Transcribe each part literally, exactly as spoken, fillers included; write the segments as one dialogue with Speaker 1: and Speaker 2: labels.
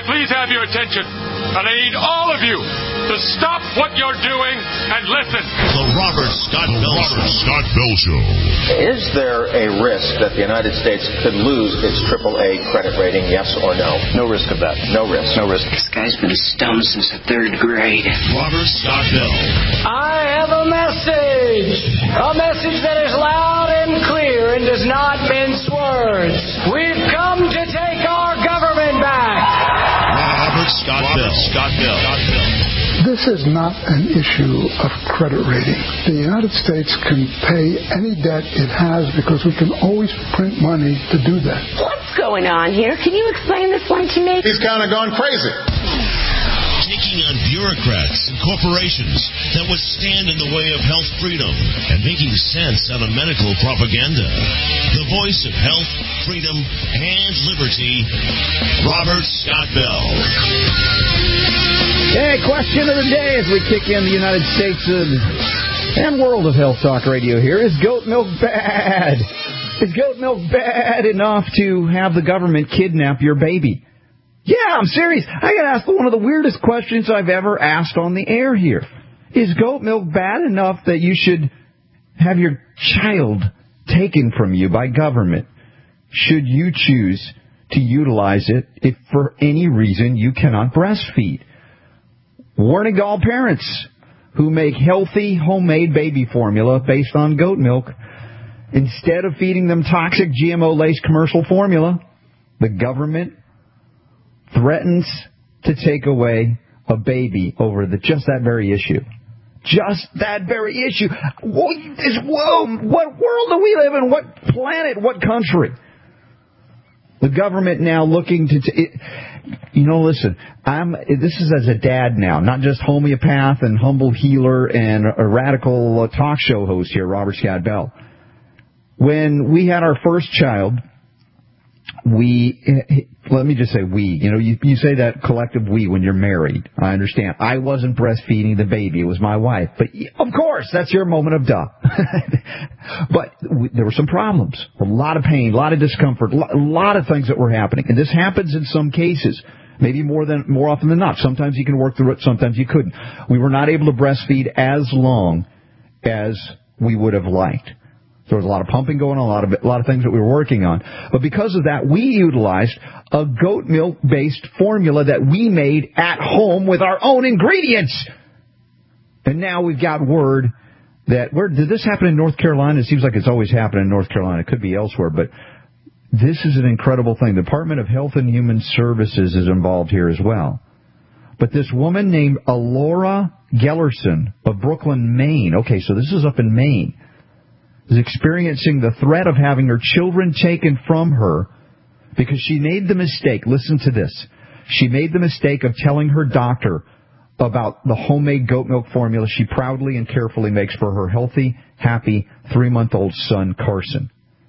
Speaker 1: please have your attention. And I need all of you to stop what you're doing and listen.
Speaker 2: The Robert Scott Bell Show. Scott Bell Show.
Speaker 3: Is there a risk that the United States could lose its triple A credit rating, yes or no?
Speaker 4: No risk of that.
Speaker 3: No risk.
Speaker 4: No risk.
Speaker 5: This guy's been stoned since the third grade.
Speaker 2: Robert Scott Bell.
Speaker 6: I have a message. A message that is loud and clear and does not mince words. We've come to take our government back.
Speaker 2: Robert Scott Robert Bell. Scott Bell. Scott Bell.
Speaker 7: This is not an issue of credit rating. The United States can pay any debt it has because we can always print money to do that.
Speaker 8: What's going on here? Can you explain this one to me?
Speaker 9: He's kind of gone crazy.
Speaker 2: Taking on bureaucrats and corporations that would stand in the way of health freedom and making sense out of medical propaganda. The voice of health, freedom, and liberty, Robert Scott Bell.
Speaker 10: Hey, question of the day as we kick in the United States of, and world of Health Talk Radio here. Is goat milk bad? Is goat milk bad enough to have the government kidnap your baby? Yeah, I'm serious. I got asked one of the weirdest questions I've ever asked on the air here. Is goat milk bad enough that you should have your child taken from you by government? Should you choose to utilize it if for any reason you cannot breastfeed? Warning to all parents who make healthy homemade baby formula based on goat milk. Instead of feeding them toxic G M O-laced commercial formula, the government threatens to take away a baby over the, just that very issue. Just that very issue. Whoa, this, whoa, what world do we live in? What planet? What country? The government now looking to... T- it, you know, listen, I'm. This is as a dad now, not just homeopath and humble healer and a radical uh, talk show host here, Robert Scott Bell. When we had our first child, we... Let me just say we. You know, you, you say that collective we when you're married. I understand. I wasn't breastfeeding the baby. It was my wife. But, of course, that's your moment of duh. But we, there were some problems. A lot of pain, a lot of discomfort, a lot of things that were happening. And this happens in some cases. Maybe more than more often than not. Sometimes you can work through it. Sometimes you couldn't. We were not able to breastfeed as long as we would have liked. There was a lot of pumping going on, a lot of a lot of things that we were working on. But because of that, we utilized a goat milk-based formula that we made at home with our own ingredients. And now we've got word that... Where did this happen in North Carolina? It seems like it's always happened in North Carolina. It could be elsewhere, but this is an incredible thing. The Department of Health and Human Services is involved here as well. But this woman named Alora Gellerson of Brooklyn, Maine. Okay, so this is up in Maine. Is experiencing the threat of having her children taken from her because she made the mistake, listen to this, she made the mistake of telling her doctor about the homemade goat milk formula she proudly and carefully makes for her healthy, happy, three-month-old son, Carson.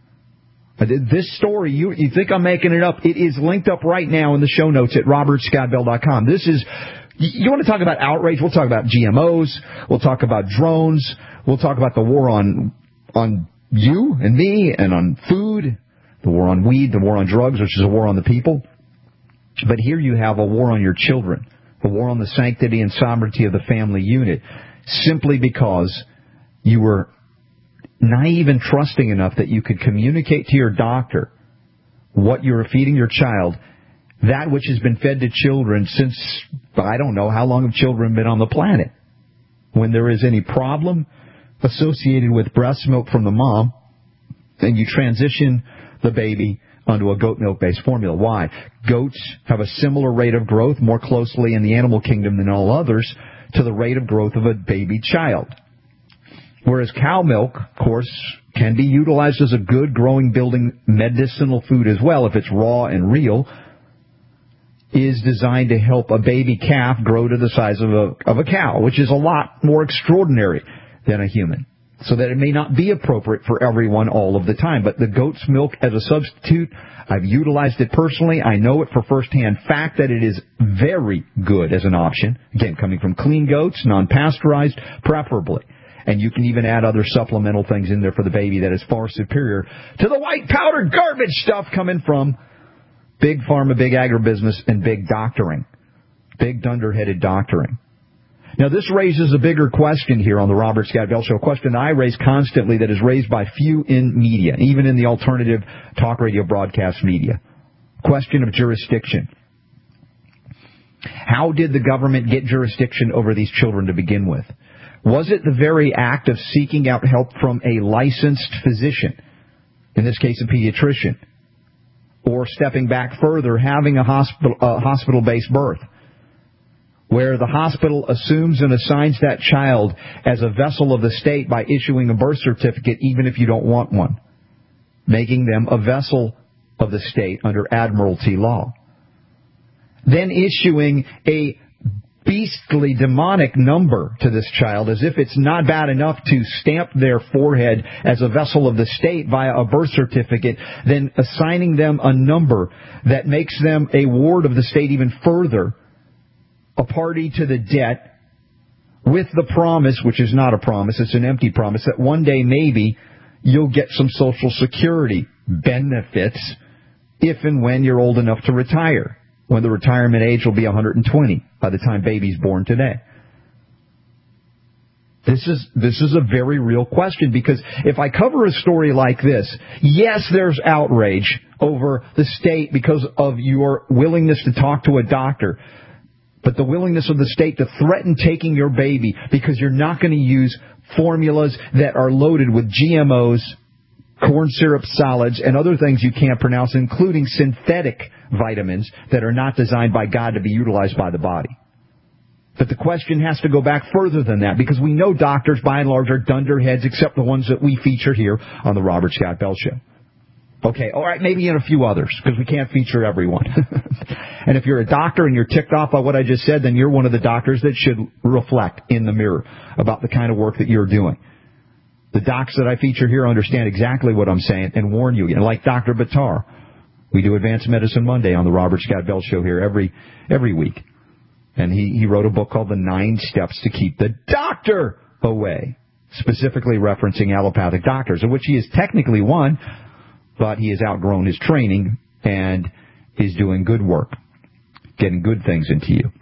Speaker 10: This story, you, you think I'm making it up, it is linked up right now in the show notes at robert scott bell dot com. This is, you want to talk about outrage, we'll talk about G M Os, we'll talk about drones, we'll talk about the war on... on you and me and on food, the war on weed, the war on drugs, which is a war on the people. But here you have a war on your children, a war on the sanctity and sovereignty of the family unit, simply because you were naive and trusting enough that you could communicate to your doctor what you were feeding your child, that which has been fed to children since, I don't know how long have children been on the planet. When there is any problem associated with breast milk from the mom, and you transition the baby onto a goat milk-based formula. Why? Goats have a similar rate of growth, more closely in the animal kingdom than all others, to the rate of growth of a baby child. Whereas cow milk, of course, can be utilized as a good growing, building medicinal food as well, if it's raw and real, is designed to help a baby calf grow to the size of a, of a cow, which is a lot more extraordinary than a human, so that it may not be appropriate for everyone all of the time. But the goat's milk as a substitute, I've utilized it personally. I know it for firsthand fact that it is very good as an option. Again, coming from clean goats, non-pasteurized, preferably. And you can even add other supplemental things in there for the baby that is far superior to the white powdered garbage stuff coming from Big pharma, big agribusiness, and big doctoring. Big dunderheaded doctoring. Now, this raises a bigger question here on the Robert Scott Bell Show, a question I raise constantly that is raised by few in media, even in the alternative talk radio broadcast media. Question of jurisdiction. How did the government get jurisdiction over these children to begin with? Was it the very act of seeking out help from a licensed physician, in this case a pediatrician, or stepping back further, having a hospital, uh, hospital-based birth, where the hospital assumes and assigns that child as a vessel of the state by issuing a birth certificate even if you don't want one, making them a vessel of the state under admiralty law. Then issuing a beastly demonic number to this child as if it's not bad enough to stamp their forehead as a vessel of the state via a birth certificate, then assigning them a number that makes them a ward of the state even further, a party to the debt, with the promise, which is not a promise, it's an empty promise, that one day maybe you'll get some Social Security benefits if and when you're old enough to retire, when the retirement age will be one hundred twenty by the time baby's born today. This is this is a very real question, because if I cover a story like this, yes, there's outrage over the state because of your willingness to talk to a doctor. But the willingness of the state to threaten taking your baby because you're not going to use formulas that are loaded with G M Os, corn syrup solids, and other things you can't pronounce, including synthetic vitamins that are not designed by God to be utilized by the body. But the question has to go back further than that, because we know doctors, by and large, are dunderheads, except the ones that we feature here on the Robert Scott Bell Show. Okay, all right, maybe in a few others, because we can't feature everyone. And if you're a doctor and you're ticked off by what I just said, then you're one of the doctors that should reflect in the mirror about the kind of work that you're doing. The docs that I feature here understand exactly what I'm saying and warn you. And like Doctor Buttar, we do Advanced Medicine Monday on the Robert Scott Bell Show here every every week. And he, he wrote a book called The Nine Steps to Keep the Doctor Away, specifically referencing allopathic doctors, of which he is technically one, but he has outgrown his training and is doing good work, getting good things into you.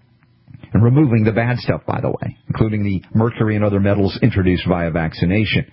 Speaker 10: And removing the bad stuff, by the way, including the mercury and other metals introduced via vaccination.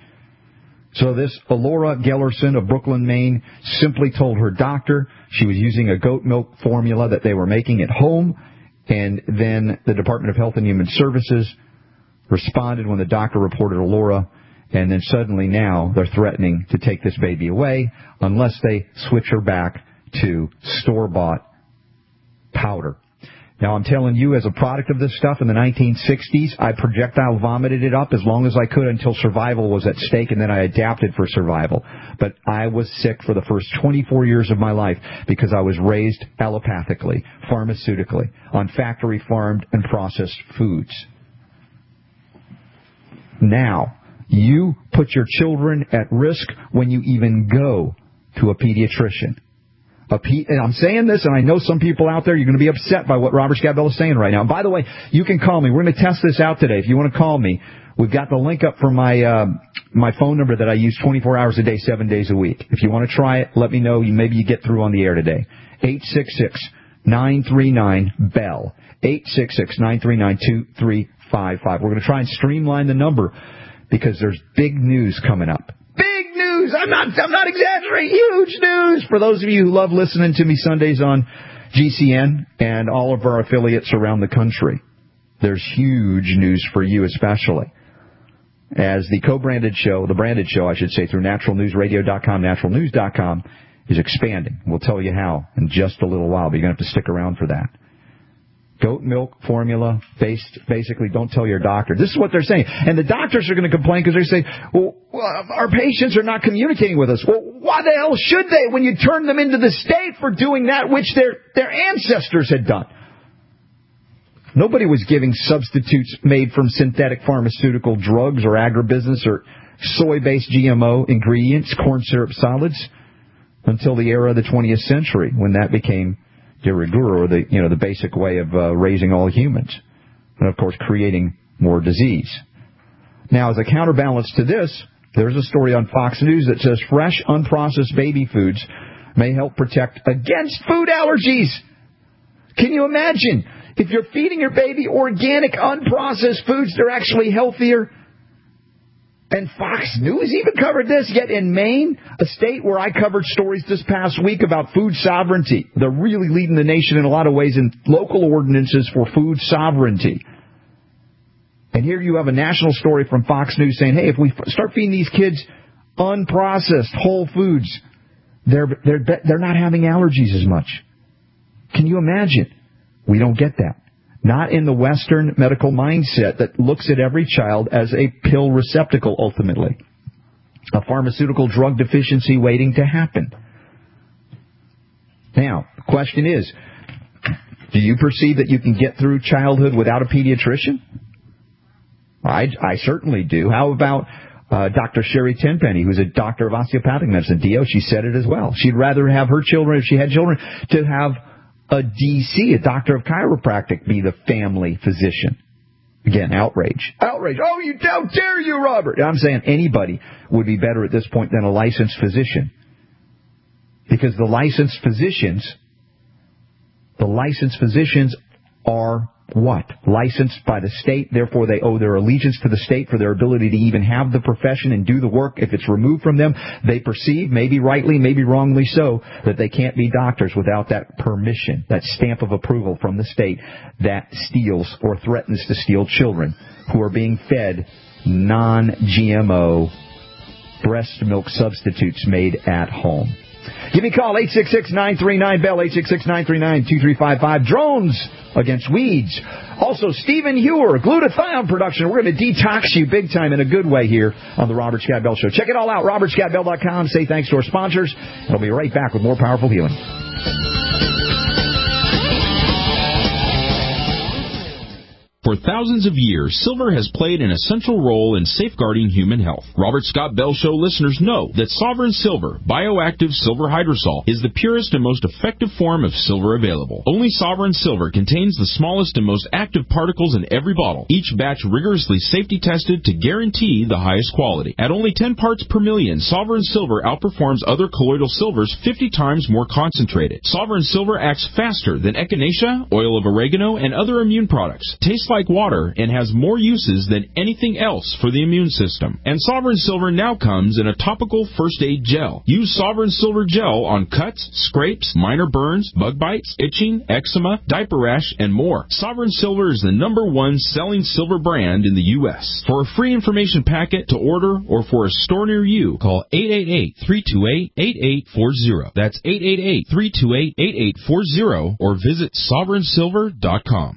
Speaker 10: So this Alora Gellerson of Brooklyn, Maine, simply told her doctor she was using a goat milk formula that they were making at home, and then the Department of Health and Human Services responded when the doctor reported Alora, and then suddenly now they're threatening to take this baby away unless they switch her back to store-bought powder. Now, I'm telling you, as a product of this stuff in the nineteen sixties, I projectile vomited it up as long as I could until survival was at stake, and then I adapted for survival. But I was sick for the first twenty-four years of my life because I was raised allopathically, pharmaceutically, on factory-farmed and processed foods. Now, you put your children at risk when you even go to a pediatrician. A pe- and I'm saying this, and I know some people out there, you're going to be upset by what Robert Scott Bell is saying right now. And by the way, you can call me. We're going to test this out today. If you want to call me, we've got the link up for my uh, my phone number that I use twenty-four hours a day, seven days a week. If you want to try it, let me know. Maybe you get through on the air today. eight six six, nine three nine, B E L L. eight six six, nine three nine, two three five five. We're going to try and streamline the number because there's big news coming up. Big news! I'm not I'm not exaggerating. Huge news! For those of you who love listening to me Sundays on G C N and all of our affiliates around the country, there's huge news for you especially. As the co-branded show, the branded show, I should say, through natural news radio dot com, natural news dot com, is expanding. We'll tell you how in just a little while, but you're going to have to stick around for that. Goat milk formula, based, basically don't tell your doctor. This is what they're saying. And the doctors are going to complain because they say, well, our patients are not communicating with us. Well, why the hell should they when you turn them into the state for doing that which their, their ancestors had done? Nobody was giving substitutes made from synthetic pharmaceutical drugs or agribusiness or soy-based G M O ingredients, corn syrup solids, until the era of the twentieth century when that became de rigueur, or the, you know, the basic way of uh, raising all humans. And, of course, creating more disease. Now, as a counterbalance to this, there's a story on Fox News that says fresh, unprocessed baby foods may help protect against food allergies. Can you imagine? If you're feeding your baby organic, unprocessed foods, they're actually healthier. And Fox News even covered this. Yet in Maine, a state where I covered stories this past week about food sovereignty, they're really leading the nation in a lot of ways in local ordinances for food sovereignty. And here you have a national story from Fox News saying, hey, if we start feeding these kids unprocessed whole foods, they're they're they're not having allergies as much. Can you imagine? We don't get that. Not in the Western medical mindset that looks at every child as a pill receptacle, ultimately. A pharmaceutical drug deficiency waiting to happen. Now, the question is, do you perceive that you can get through childhood without a pediatrician? I, I certainly do. How about uh, Doctor Sherry Tenpenny, who's a doctor of osteopathic medicine, D O? She said it as well. She'd rather have her children, if she had children, to have a D C, a doctor of chiropractic, be the family physician. Again, outrage. Outrage. Oh, you, how dare you, Robert? I'm saying anybody would be better at this point than a licensed physician. Because the licensed physicians, the licensed physicians are what? Licensed by the state, therefore they owe their allegiance to the state for their ability to even have the profession and do the work. If it's removed from them, they perceive, maybe rightly, maybe wrongly so, that they can't be doctors without that permission, that stamp of approval from the state that steals or threatens to steal children who are being fed non-G M O breast milk substitutes made at home. Give me a call, eight six six, nine three nine, B E L L, eight six six, nine three nine, two three five five. Drones against weeds. Also, Stephen Hewer, glutathione production. We're going to detox you big time in a good way here on the Robert Scott Bell Show. Check it all out, robert scott bell dot com. Say thanks to our sponsors. And I'll be right back with more Powerful Healing.
Speaker 4: For thousands of years, silver has played an essential role in safeguarding human health. Robert Scott Bell Show listeners know that Sovereign Silver, bioactive silver hydrosol, is the purest and most effective form of silver available. Only Sovereign Silver contains the smallest and most active particles in every bottle, each batch rigorously safety tested to guarantee the highest quality. At only ten parts per million, Sovereign Silver outperforms other colloidal silvers fifty times more concentrated. Sovereign Silver acts faster than echinacea, oil of oregano, and other immune products. Tastes like water and has more uses than anything else for the immune system. And Sovereign Silver now comes in a topical first aid gel. Use Sovereign Silver gel on cuts, scrapes, minor burns, bug bites, itching, eczema, diaper rash, and more. Sovereign Silver is the number one selling silver brand in the U S For a free information packet to order or for a store near you, call eight eight eight, three two eight, eight eight four zero. That's eight eight eight, three two eight, eight eight four zero or visit sovereign silver dot com.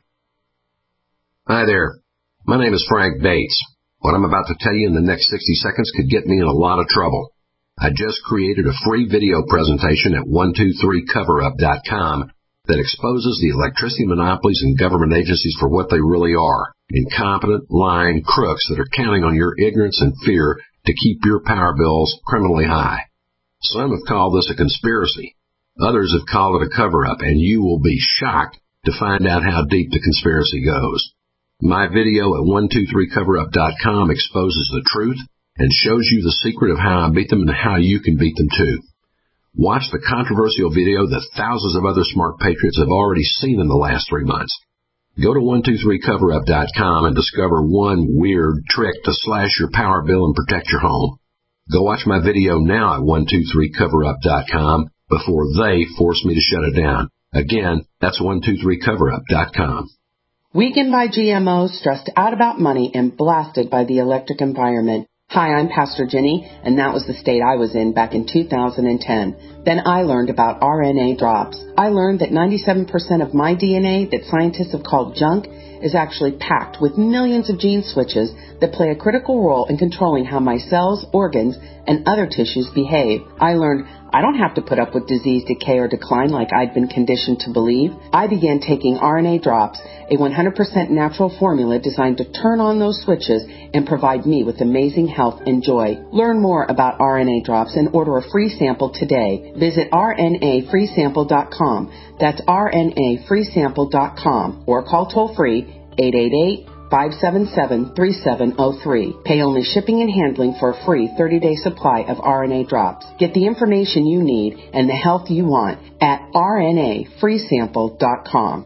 Speaker 9: Hi there. My name is Frank Bates. What I'm about to tell you in the next sixty seconds could get me in a lot of trouble. I just created a free video presentation at one two three cover up dot com that exposes the electricity monopolies and government agencies for what they really are. Incompetent, lying crooks that are counting on your ignorance and fear to keep your power bills criminally high. Some have called this a conspiracy. Others have called it a cover-up, and you will be shocked to find out how deep the conspiracy goes. My video at one two three cover up dot com exposes the truth and shows you the secret of how I beat them and how you can beat them too. Watch the controversial video that thousands of other smart patriots have already seen in the last three months. Go to one two three cover up dot com and discover one weird trick to slash your power bill and protect your home. Go watch my video now at one two three cover up dot com before they force me to shut it down. Again, that's one two three cover up dot com.
Speaker 11: Weakened by G M Os, stressed out about money, and blasted by the electric environment. Hi, I'm Pastor Jenny, and that was the state I was in back in two thousand ten. Then I learned about R N A drops. I learned that ninety-seven percent of my D N A that scientists have called junk is actually packed with millions of gene switches that play a critical role in controlling how my cells, organs, and other tissues behave. I learned I don't have to put up with disease, decay, or decline like I'd been conditioned to believe. I began taking R N A drops, a one hundred percent natural formula designed to turn on those switches and provide me with amazing health and joy. Learn more about R N A drops and order a free sample today. Visit R N A free sample dot com. That's R N A free sample dot com or call toll free eight eight eight, five seven seven, three seven zero three. Pay only shipping and handling for a free thirty-day supply of R N A drops. Get the information you need and the health you want at R N A free sample dot com.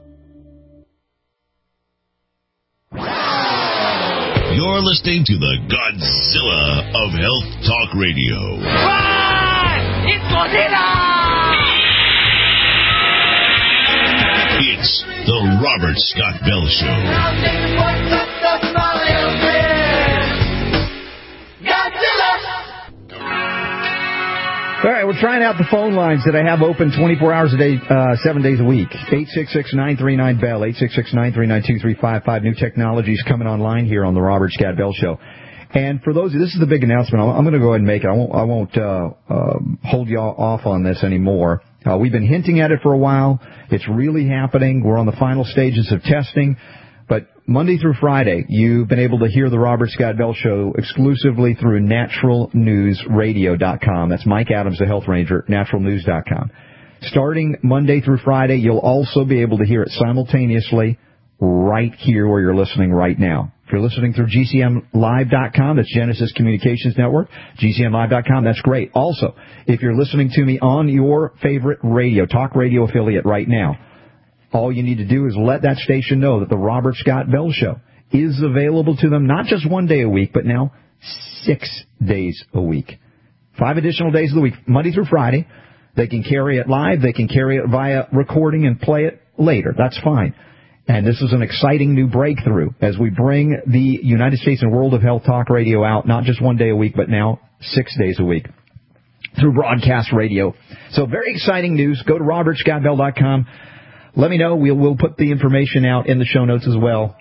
Speaker 2: You're listening to the Godzilla of Health Talk Radio.
Speaker 6: Run! It's Godzilla!
Speaker 2: It's the Robert Scott Bell Show.
Speaker 10: All right, we're trying out the phone lines that I have open twenty-four hours a day, uh, seven days a week. eight six six, nine three nine, B E L L, eight six six, nine three nine, two three five five. New technologies coming online here on the Robert Scott Bell Show. And for those, this is the big announcement. I'm going to go ahead and make it. I won't, I won't uh, uh, hold you off on this anymore. Uh, we've been hinting at it for a while. It's really happening. We're on the final stages of testing. But Monday through Friday, you've been able to hear the Robert Scott Bell Show exclusively through natural news radio dot com. That's Mike Adams, the Health Ranger, natural news dot com. Starting Monday through Friday, you'll also be able to hear it simultaneously right here where you're listening right now. If you're listening through G C M live dot com, that's Genesis Communications Network, G C M live dot com, that's great. Also, if you're listening to me on your favorite radio, talk radio affiliate right now, all you need to do is let that station know that the Robert Scott Bell Show is available to them not just one day a week, but now six days a week. Five additional days of the week, Monday through Friday. They can carry it live. They can carry it via recording and play it later. That's fine. And this is an exciting new breakthrough as we bring the United States and World of Health Talk Radio out, not just one day a week, but now six days a week through broadcast radio. So very exciting news. Go to robert scott bell dot com. Let me know. We'll, we'll put the information out in the show notes as well,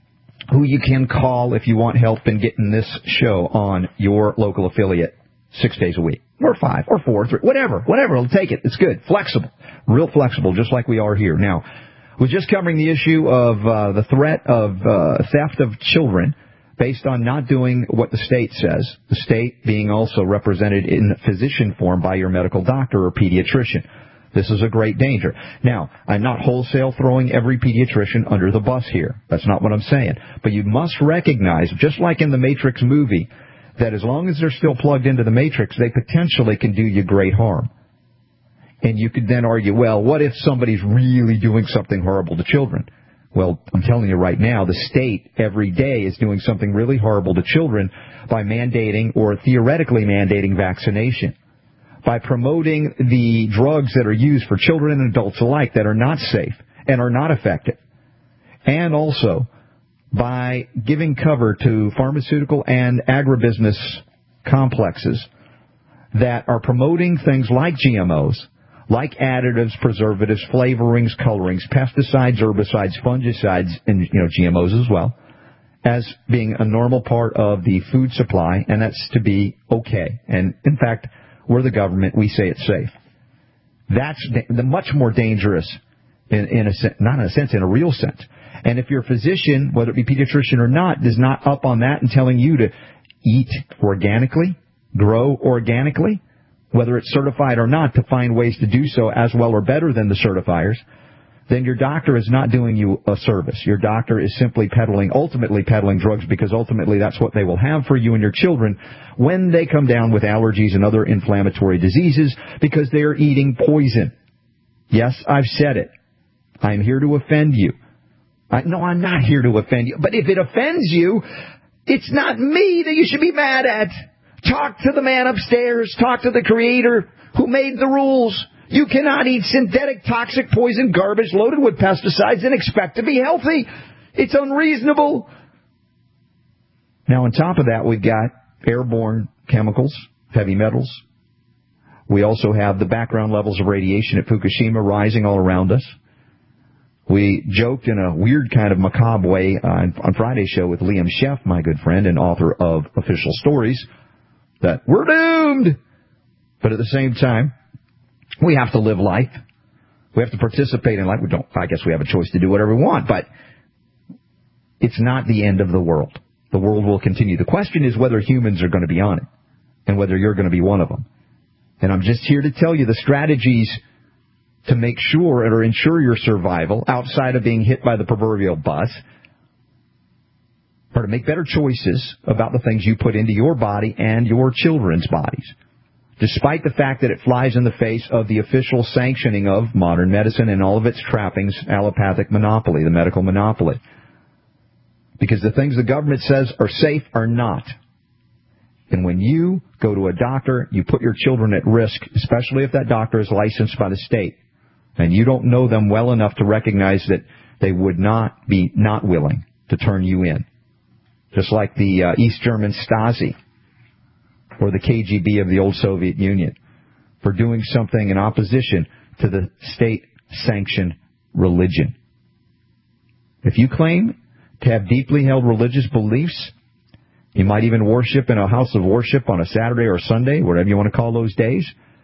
Speaker 10: who you can call if you want help in getting this show on your local affiliate six days a week, or five, or four, three, whatever, whatever. It'll take it. It's good. Flexible. Real flexible, just like we are here. Now, we're just covering the issue of uh, the threat of uh, theft of children based on not doing what the state says, the state being also represented in physician form by your medical doctor or pediatrician. This is a great danger. Now, I'm not wholesale throwing every pediatrician under the bus here. That's not what I'm saying. But you must recognize, just like in the Matrix movie, that as long as they're still plugged into the Matrix, they potentially can do you great harm. And you could then argue, well, what if somebody's really doing something horrible to children? Well, I'm telling you right now, the state every day is doing something really horrible to children by mandating or theoretically mandating vaccination, by promoting the drugs that are used for children and adults alike that are not safe and are not effective, and also by giving cover to pharmaceutical and agribusiness complexes that are promoting things like G M Os, like additives, preservatives, flavorings, colorings, pesticides, herbicides, fungicides, and you know G M Os as well, as being a normal part of the food supply, and that's to be okay. And in fact, we're the government. We say it's safe. That's the much more dangerous, in, in a not in a sense, in a real sense. And if your physician, whether it be pediatrician or not, is not up on that and telling you to eat organically, grow organically, whether it's certified or not, to find ways to do so as well or better than the certifiers, then your doctor is not doing you a service. Your doctor is simply peddling, ultimately peddling drugs, because ultimately that's what they will have for you and your children when they come down with allergies and other inflammatory diseases, because they are eating poison. Yes, I've said it. I'm here to offend you. I, no, I'm not here to offend you. But if it offends you, it's not me that you should be mad at. Talk to the man upstairs. Talk to the creator who made the rules. You cannot eat synthetic, toxic, poison garbage loaded with pesticides and expect to be healthy. It's unreasonable. Now, on top of that, we've got airborne chemicals, heavy metals. We also have the background levels of radiation at Fukushima rising all around us. We joked in a weird kind of macabre way uh, on Friday's show with Liam Sheff, my good friend and author of Official Stories, that we're doomed. But at the same time, we have to live life. We have to participate in life. We don't. I guess we have a choice to do whatever we want, but it's not the end of the world. The world will continue. The question is whether humans are going to be on it and whether you're going to be one of them. And I'm just here to tell you the strategies to make sure or ensure your survival outside of being hit by the proverbial bus are to make better choices about the things you put into your body and your children's bodies, despite the fact that it flies in the face of the official sanctioning of modern medicine and all of its trappings, allopathic monopoly, the medical monopoly. Because the things the government says are safe are not. And when you go to a doctor, you put your children at risk, especially if that doctor is licensed by the state, and you don't know them well enough to recognize that they would not be not willing to turn you in. Just like the uh, East German Stasi or the K G B of the old Soviet Union for doing something in opposition to the state-sanctioned religion. If you claim to have deeply held religious beliefs, you might even worship in a house of worship on a Saturday or Sunday, whatever you want to call those days,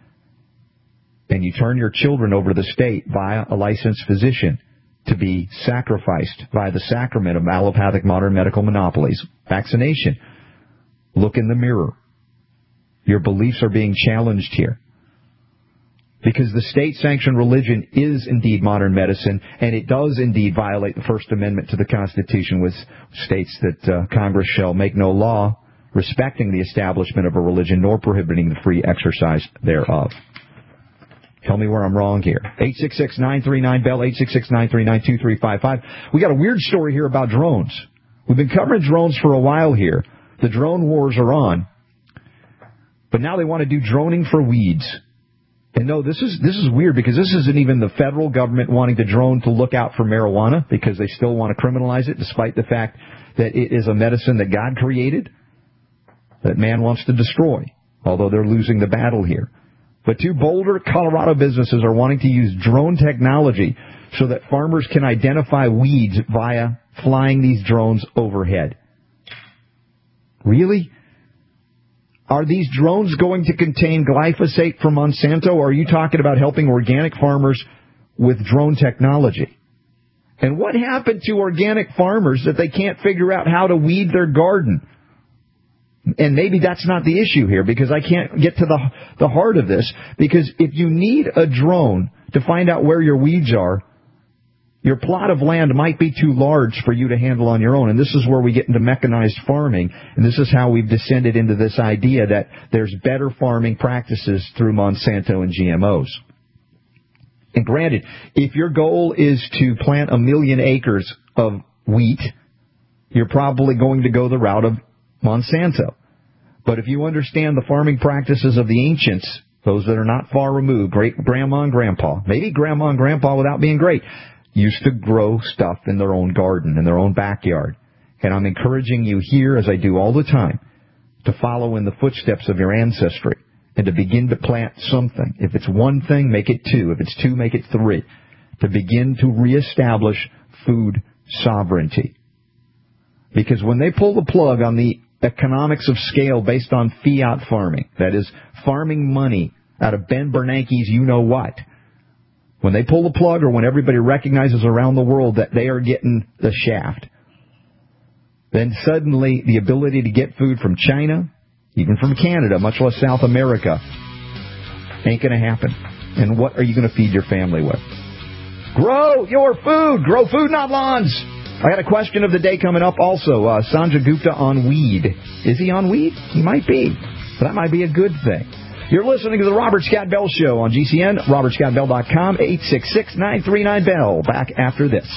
Speaker 10: and you turn your children over to the state via a licensed physician to be sacrificed by the sacrament of allopathic modern medical monopolies. Vaccination. Look in the mirror. Your beliefs are being challenged here. Because the state-sanctioned religion is indeed modern medicine, and it does indeed violate the First Amendment to the Constitution, which states that uh, Congress shall make no law respecting the establishment of a religion nor prohibiting the free exercise thereof. Tell me where I'm wrong here. eight six six, nine three nine, B E L L, eight six six, nine three nine, two three five five. We got a weird story here about drones. We've been covering drones for a while here. The drone wars are on. But now they want to do droning for weeds. And no, this is this is weird because this isn't even the federal government wanting to drone to look out for marijuana because they still want to criminalize it despite the fact that it is a medicine that God created that man wants to destroy, although they're losing the battle here. But two Boulder, Colorado businesses are wanting to use drone technology so that farmers can identify weeds via flying these drones overhead. Really? Are these drones going to contain glyphosate from Monsanto, or are you talking about helping organic farmers with drone technology? And what happened to organic farmers that they can't figure out how to weed their garden? And maybe that's not the issue here, because I can't get to the the heart of this. Because if you need a drone to find out where your weeds are, your plot of land might be too large for you to handle on your own. And this is where we get into mechanized farming. And this is how we've descended into this idea that there's better farming practices through Monsanto and G M Os. And granted, if your goal is to plant a million acres of wheat, you're probably going to go the route of Monsanto. But if you understand the farming practices of the ancients, those that are not far removed, great grandma and grandpa, maybe grandma and grandpa without being great, used to grow stuff in their own garden, in their own backyard. And I'm encouraging you here, as I do all the time, to follow in the footsteps of your ancestry and to begin to plant something. If it's one thing, make it two. If it's two, make it three. To begin to reestablish food sovereignty. Because when they pull the plug on the economics of scale based on fiat farming, that is, farming money out of Ben Bernanke's you-know-what, when they pull the plug, or when everybody recognizes around the world that they are getting the shaft, then suddenly the ability to get food from China, even from Canada, much less South America, ain't going to happen. And what are you going to feed your family with? Grow your food! Grow food, not lawns! I got a question of the day coming up also. Uh, Sanjay Gupta on weed. Is he on weed? He might be. But that might be a good thing. You're listening to the Robert Scott Bell Show on G C N, robert scott bell dot com, eight six six, nine three nine, B E L L. Back after this.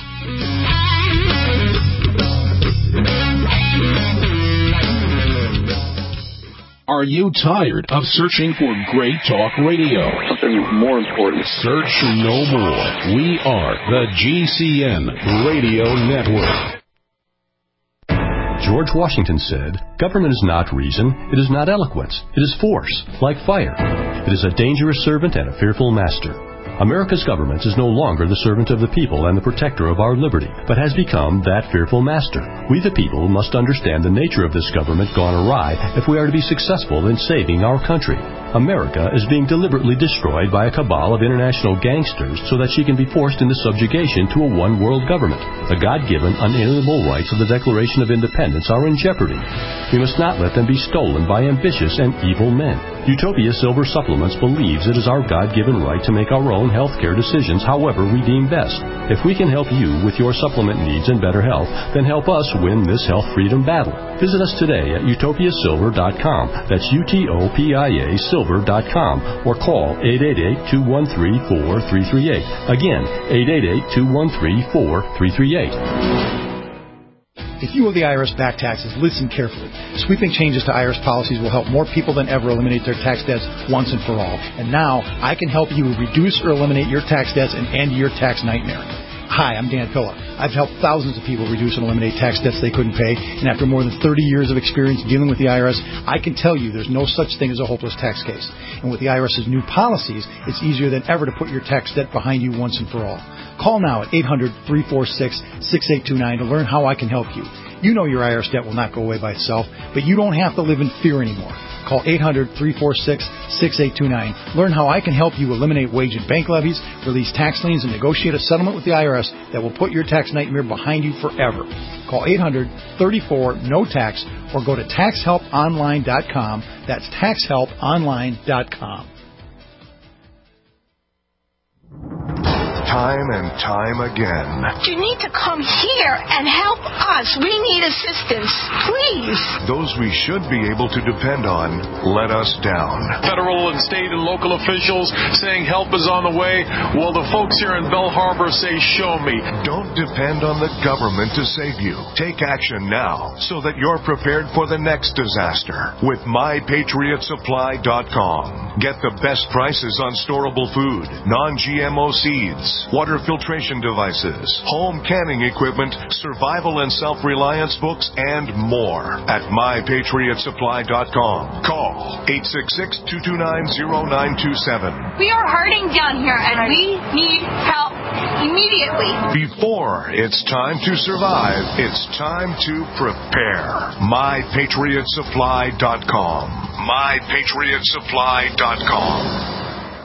Speaker 12: Are you tired of searching for great talk radio?
Speaker 13: Something more important.
Speaker 12: Search no more. We are the G C N Radio Network.
Speaker 14: George Washington said, "Government is not reason, it is not eloquence, it is force, like fire. It is a dangerous servant and a fearful master." America's government is no longer the servant of the people and the protector of our liberty, but has become that fearful master. We the people must understand the nature of this government gone awry if we are to be successful in saving our country. America is being deliberately destroyed by a cabal of international gangsters so that she can be forced into subjugation to a one-world government. The God-given, unalienable rights of the Declaration of Independence are in jeopardy. We must not let them be stolen by ambitious and evil men. Utopia Silver Supplements believes it is our God-given right to make our own health care decisions however we deem best. If we can help you with your supplement needs and better health, then help us win this health freedom battle. Visit us today at utopia silver dot com. That's U T O P I A silver dot com or call eight eight eight, two one three, four three three eight. Again, eight eight eight, two one three, four three three eight.
Speaker 13: If you owe the I R S back taxes, listen carefully. Sweeping changes to I R S policies will help more people than ever eliminate their tax debts once and for all. And now, I can help you reduce or eliminate your tax debts and end your tax nightmare. Hi, I'm Dan Pilla. I've helped thousands of people reduce and eliminate tax debts they couldn't pay, and after more than thirty years of experience dealing with the I R S, I can tell you there's no such thing as a hopeless tax case. And with the I R S's new policies, it's easier than ever to put your tax debt behind you once and for all. Call now at eight hundred, three four six, six eight two nine to learn how I can help you. You know your I R S debt will not go away by itself, but you don't have to live in fear anymore. Call eight hundred, three four six, six eight two nine. Learn how I can help you eliminate wage and bank levies, release tax liens, and negotiate a settlement with the I R S that will put your tax nightmare behind you forever. Call eight hundred, three four, N O tax or go to tax help online dot com. That's tax help online dot com.
Speaker 15: Time and time again.
Speaker 8: You need to come here and help us. We need assistance. Please.
Speaker 15: Those we should be able to depend on let us down.
Speaker 1: Federal and state and local officials saying help is on the way. Well, the folks here in Bell Harbor say, show me.
Speaker 15: Don't depend on the government to save you. Take action now so that you're prepared for the next disaster with my patriot supply dot com. Get the best prices on storable food, non G M O seeds, water filtration devices, home canning equipment, survival and self-reliance books, and more at my patriot supply dot com. Call eight six six, two two nine, zero nine two seven.
Speaker 8: We are hurting down here, and we need help immediately.
Speaker 15: Before it's time to survive, it's time to prepare. my patriot supply dot com. my patriot supply dot com.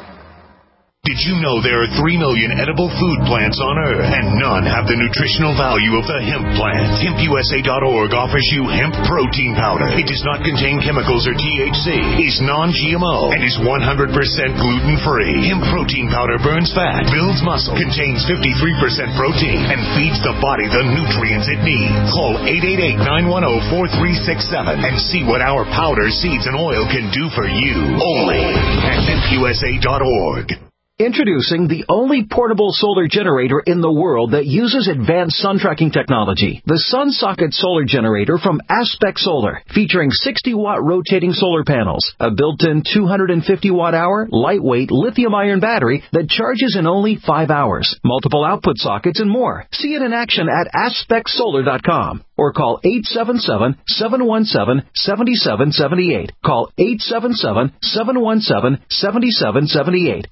Speaker 16: Did you know there are three million edible food plants on Earth, and none have the nutritional value of the hemp plant? hemp U S A dot org offers you hemp protein powder. It does not contain chemicals or T H C, is non G M O, and is one hundred percent gluten-free. Hemp protein powder burns fat, builds muscle, contains fifty-three percent protein, and feeds the body the nutrients it needs. Call eight eight eight, nine one zero, four three six seven and see what our powder, seeds, and oil can do for you. Only at hemp U S A dot org.
Speaker 17: Introducing the only portable solar generator in the world that uses advanced sun tracking technology. The SunSocket Solar Generator from Aspect Solar, featuring sixty watt rotating solar panels, a built-in two hundred fifty watt hour, lightweight lithium-ion battery that charges in only five hours, multiple output sockets, and more. See it in action at aspect solar dot com or call eight seven seven, seven one seven, seven seven seven eight. Call eight seven seven, seven one seven, seven seven seven eight.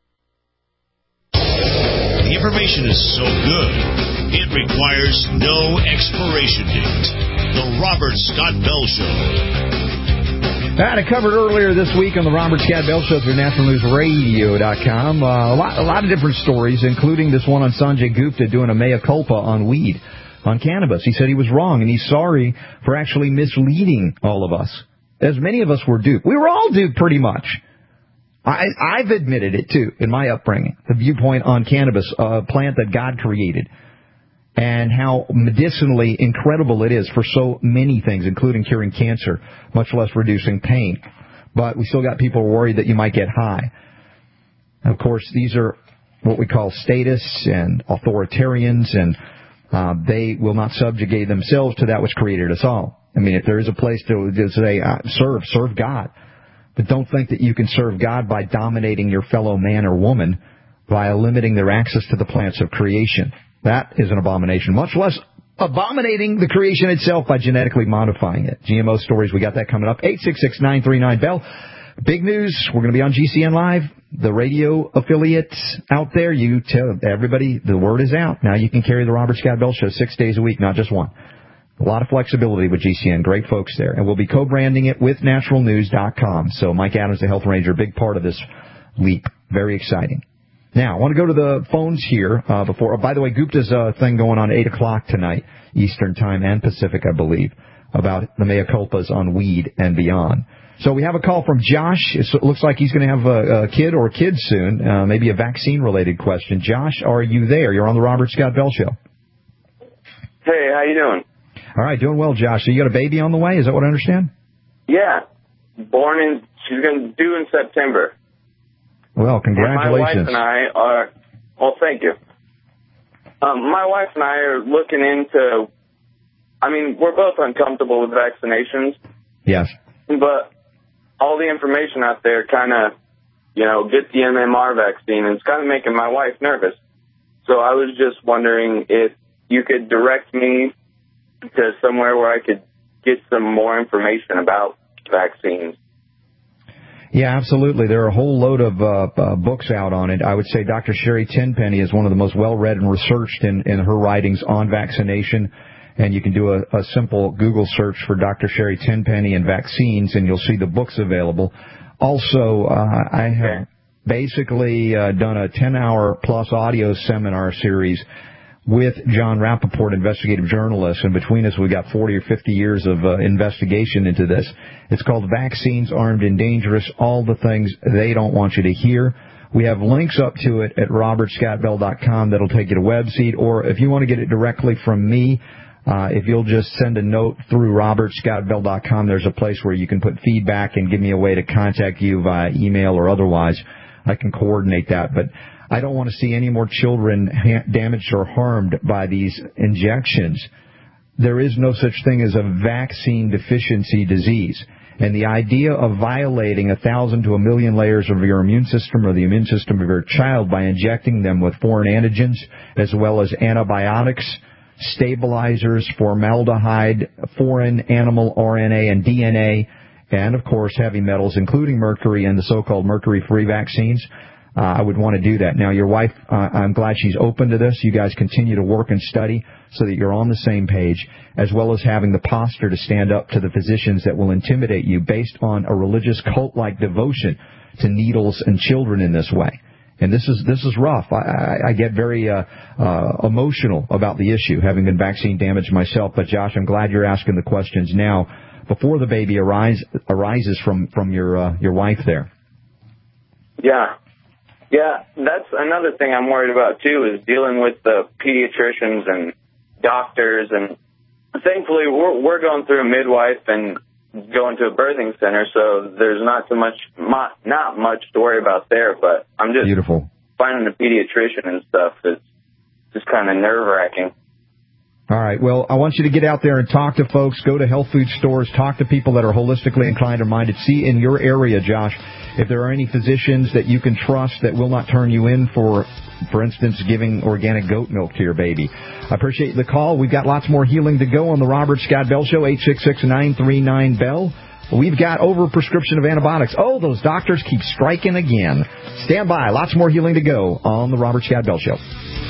Speaker 2: The information is so good, it requires no expiration date. The Robert Scott Bell Show.
Speaker 10: I had it covered earlier this week on the Robert Scott Bell Show through national news radio dot com. Uh, a, lot, a lot of different stories, including this one on Sanjay Gupta doing a mea culpa on weed, on cannabis. He said he was wrong, and he's sorry for actually misleading all of us, as many of us were duped. We were all duped pretty much. I, I've admitted it, too, in my upbringing, the viewpoint on cannabis, a plant that God created, and how medicinally incredible it is for so many things, including curing cancer, much less reducing pain. But we still got people worried that you might get high. And of course, these are what we call statists and authoritarians, and uh, they will not subjugate themselves to that which created us all. I mean, if there is a place to, to say, uh, serve, serve God. But don't think that you can serve God by dominating your fellow man or woman by limiting their access to the plants of creation. That is an abomination, much less abominating the creation itself by genetically modifying it. G M O stories, we got that coming up. eight six six, nine three nine, B E L L. Big news, we're going to be on G C N Live, the radio affiliates out there. You tell everybody the word is out. Now you can carry the Robert Scott Bell Show six days a week, not just one. A lot of flexibility with G C N. Great folks there. And we'll be co-branding it with natural news dot com. So Mike Adams, the Health Ranger, a big part of this leap. Very exciting. Now, I want to go to the phones here uh, before. Oh, by the way, Gupta's uh, thing going on at eight o'clock tonight, Eastern Time and Pacific, I believe, about the mea culpas on weed and beyond. So we have a call from Josh. It looks like he's going to have a, a kid or kids soon, uh, maybe a vaccine-related question. Josh, are you there? You're on the Robert Scott Bell Show.
Speaker 18: Hey, how you doing?
Speaker 10: All right, doing well, Josh. So you got a baby on the way? Is that what I understand?
Speaker 18: Yeah. Born in, she's going to do in September.
Speaker 10: Well, congratulations.
Speaker 18: And my wife and I are, well, thank you. Um, my wife and I are looking into, I mean, we're both uncomfortable with vaccinations.
Speaker 10: Yes.
Speaker 18: But all the information out there kind of, you know, get the M M R vaccine, and it's kind of making my wife nervous. So I was just wondering if you could direct me to somewhere where I could get some more information about vaccines.
Speaker 10: Yeah, absolutely. There are a whole load of uh, uh, books out on it. I would say Doctor Sherry Tenpenny is one of the most well-read and researched in, in her writings on vaccination. And you can do a, a simple Google search for Doctor Sherry Tenpenny and vaccines, and you'll see the books available. Also, uh, I have basically uh, done a ten-hour plus audio seminar series with John Rappaport, investigative journalist, and between us we got forty or fifty years of uh, investigation into this. It's called Vaccines, Armed and Dangerous, All the Things They Don't Want You to Hear. We have links up to it at robert scott bell dot com that'll take you to Webseat, or if you want to get it directly from me, uh, if you'll just send a note through robert scott bell dot com, there's a place where you can put feedback and give me a way to contact you via email or otherwise. I can coordinate that, but I don't want to see any more children ha- damaged or harmed by these injections. There is no such thing as a vaccine deficiency disease. And the idea of violating a thousand to a million layers of your immune system or the immune system of your child by injecting them with foreign antigens as well as antibiotics, stabilizers, formaldehyde, foreign animal R N A and D N A, and, of course, heavy metals, including mercury and the so-called mercury-free vaccines, Uh, I would want to do that. Now, your wife, uh, I'm glad she's open to this. You guys continue to work and study so that you're on the same page, as well as having the posture to stand up to the physicians that will intimidate you based on a religious cult-like devotion to needles and children in this way. And this is this is rough. I, I, I get very uh, uh, emotional about the issue, having been vaccine damaged myself. But, Josh, I'm glad you're asking the questions now before the baby arise, arises from, from your uh, your wife there.
Speaker 18: Yeah. Yeah, that's another thing I'm worried about, too, is dealing with the pediatricians and doctors. And thankfully, we're, we're going through a midwife and going to a birthing center, so there's not too much, not much to worry about there. But I'm just
Speaker 10: Beautiful.
Speaker 18: finding a pediatrician and stuff that's just kind of nerve-wracking.
Speaker 10: All right. Well, I want you to get out there and talk to folks. Go to health food stores. Talk to people that are holistically inclined or minded. See in your area, Josh, if there are any physicians that you can trust that will not turn you in for, for instance, giving organic goat milk to your baby. I appreciate the call. We've got lots more healing to go on the Robert Scott Bell Show, eight six six, nine three nine, B E L L. We've got over-prescription of antibiotics. Oh, those doctors keep striking again. Stand by. Lots more healing to go on the Robert Scott Bell Show.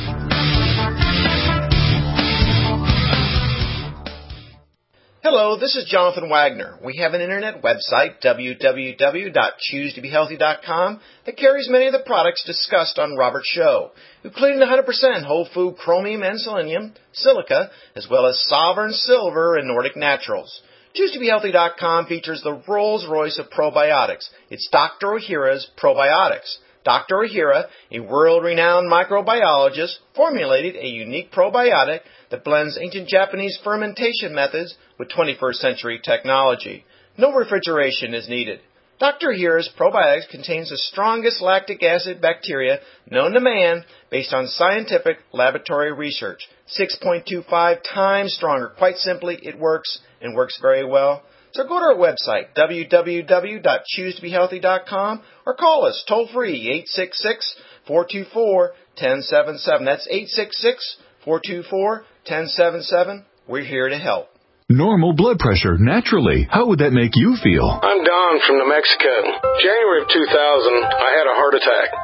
Speaker 19: Hello, this is Jonathan Wagner. We have an internet website, w w w dot choose to be healthy dot com, that carries many of the products discussed on Robert's show, including one hundred percent whole food chromium and selenium, silica, as well as Sovereign Silver and Nordic Naturals. choose to be healthy dot com features the Rolls-Royce of probiotics. It's Doctor Ohhira's Probiotics. Doctor Ohhira, a world-renowned microbiologist, formulated a unique probiotic that blends ancient Japanese fermentation methods with twenty-first century technology. No refrigeration is needed. Doctor Ohhira's probiotics contains the strongest lactic acid bacteria known to man based on scientific laboratory research. six point two five times stronger. Quite simply, it works and works very well. So go to our website, w w w dot choose to be healthy dot com, or call us toll-free, eight six six, four two four, one zero seven seven. That's eight six six, four two four, one zero seven seven. We're here to help.
Speaker 20: Normal blood pressure, naturally. How would that make you feel?
Speaker 21: I'm Don from New Mexico. January of two thousand, I had a heart attack.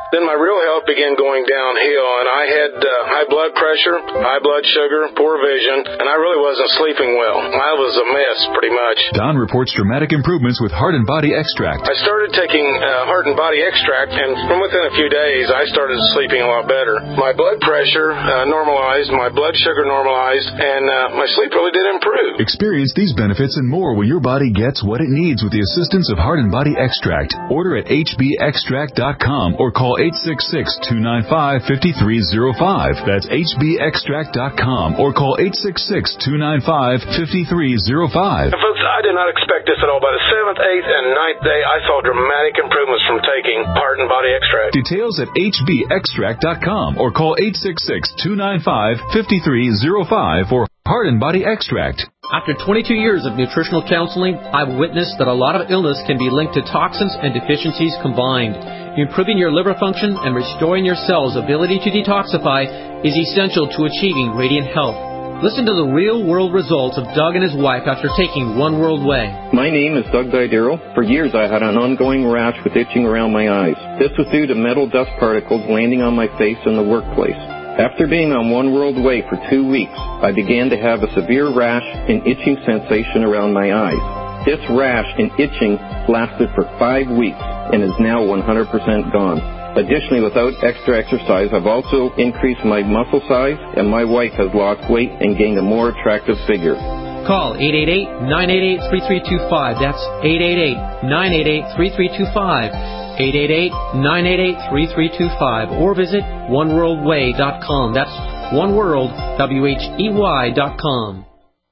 Speaker 21: Then my real health began going downhill, and I had uh, high blood pressure, high blood sugar, poor vision, and I really wasn't sleeping well. I was a mess, pretty much.
Speaker 20: Don reports dramatic improvements with Heart and Body Extract.
Speaker 21: I started taking uh, Heart and Body Extract, and from within a few days, I started sleeping a lot better. My blood pressure uh, normalized, my blood sugar normalized, and uh, my sleep really did improve.
Speaker 20: Experience these benefits and more when your body gets what it needs with the assistance of Heart and Body Extract. Order at H B extract dot com or call eight six six, two nine five, five three zero five. That's H B extract dot com or call eight six six, two nine five, five three zero five.
Speaker 21: And folks, I did not expect this at all. By the seventh, eighth, and ninth day, I saw dramatic improvements from taking Heart and Body Extract.
Speaker 20: Details at H B extract dot com or call eight six six, two nine five, five three zero five for Heart and Body Extract.
Speaker 22: After twenty-two years of nutritional counseling, I've witnessed that a lot of illness can be linked to toxins and deficiencies combined. Improving your liver function and restoring your cells' ability to detoxify is essential to achieving radiant health. Listen to the real-world results of Doug and his wife after taking One World Way.
Speaker 23: My name is Doug Didero. For years I had an ongoing rash with itching around my eyes. This was due to metal dust particles landing on my face in the workplace. After being on One World Way for two weeks, I began to have a severe rash and itching sensation around my eyes. This rash and itching lasted for five weeks and is now one hundred percent gone. Additionally, without extra exercise, I've also increased my muscle size, and my wife has lost weight and gained a more attractive figure.
Speaker 22: Call eight eight eight, nine eight eight, three three two five. That's eight eight eight, nine eight eight, three three two five. eight eight eight, nine eight eight, three three two five. Or visit one world way dot com. That's one world, W H E Y dot com.